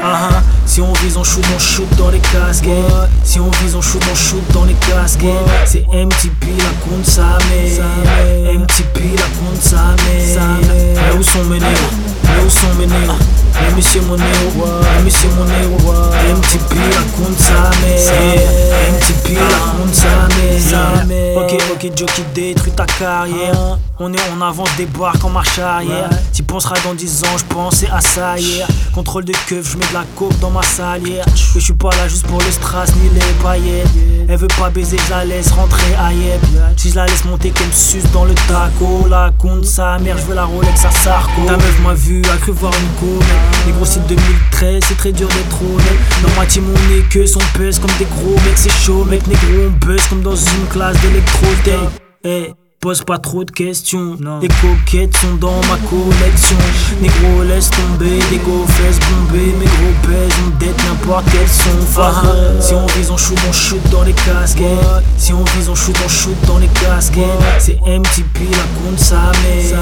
Si on vise, on shoot dans les casquettes. Si on vise, on shoot dans les casquettes. C'est MTP la Kunsame. MTP la Kunsame. Mais où sont mes négros? Mais où sont mes négros? Mais monsieur mon négro, mais monsieur mon négro. MTP la Kunsame. MTP la Kunsame. Ok, Joe qui détruit ta carrière. On est en avance, débarque en marche arrière. Tu penseras dans 10 ans, j'pensais à ça hier. Contrôle de keuf, j'mets de la coke dans ma salière. Que j'suis pas là juste pour le strass ni les paillettes. Elle veut pas baiser, j'la laisse rentrer à Yep. Si j'la laisse monter qu'elle me suce dans le taco. La compte sa mère, j'veux la Rolex à Sarko. Ta meuf m'a vu, a cru voir une comète. Les gros sites 2013, c'est très dur d'être honnête. Dans ma team on est que son pèse comme des gros mecs. C'est chaud mec, négro on buzz comme dans une classe d'électro-tech. Pose pas trop de questions, les coquettes sont dans ma collection. Négro laisse tomber, des go fesses bombées. Mes gros pèses, on dette n'importe quel son. Si on vise, on shoot dans les casquettes. Si on vise, on shoot dans les casquettes. C'est MTP la Kunsame.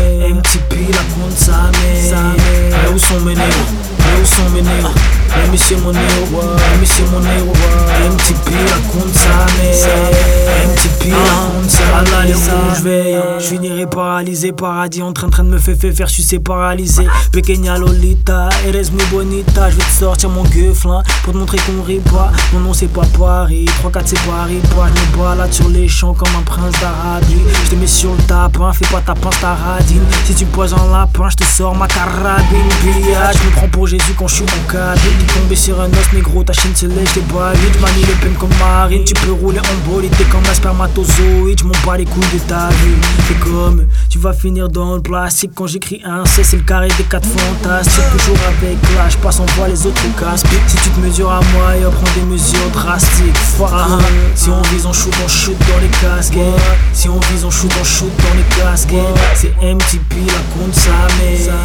MTP la Kunsame. Mais où sont mes négros? Mais où sont mes négros? Mais monsieur mon négro, mais monsieur mon négro. MTP la Kunsame. MTP la Kunsame. Je finirai paralysé, paradis en train de me faire sucer paralysé. Pequeña Lolita, eres muy bonita. Je vais te sortir mon gueuflin pour te montrer qu'on rit pas. Mon nom c'est pas Paris, 3-4 c'est Paris pas. Je me balade sur les champs comme un prince d'Arabie. Je te mets sur le tapin, fais pas ta pince ta radine. Si tu me poses un lapin, je te sors ma carabine. Pillage, je me prends pour Jésus quand je suis mon cabine. Tu tombé sur un os négro, ta chaîne se lève, je t'ai balide. J'manie le peine comme Marine, tu peux rouler en bolide. T'es comme un spermatozoïde, j'm'en bats les couilles de ta vie. C'est comme tu vas finir dans le plastique quand j'écris un C, c'est le carré des 4 fantastiques. Toujours avec là, je passe en voie les autres casse-pique. Si tu te mesures à moi, et prends des mesures drastiques. Si on vise, on shoot dans les casquettes. Si on vise, on shoot dans les casquettes. C'est MTP la Kunsame.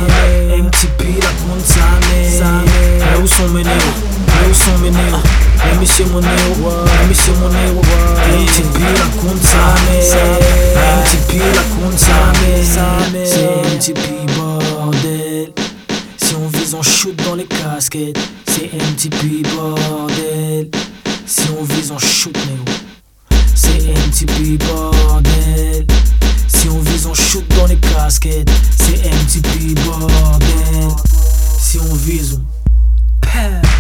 MTP la Kunsame. Mais où sont mes négros? Mais où sont mes négros? Mais monsieur mon négro, mais monsieur mon négro. MTP la Kunsame. MTP la Kunsame. C'est MTP bordel. Si on vise, on shoot dans les casquettes. C'est MTP bordel. Si on vise, on shoot négro. C'est MTP bordel. Si on vise, on shoot dans les casquettes. C'est MTP bordel. Si on vise, on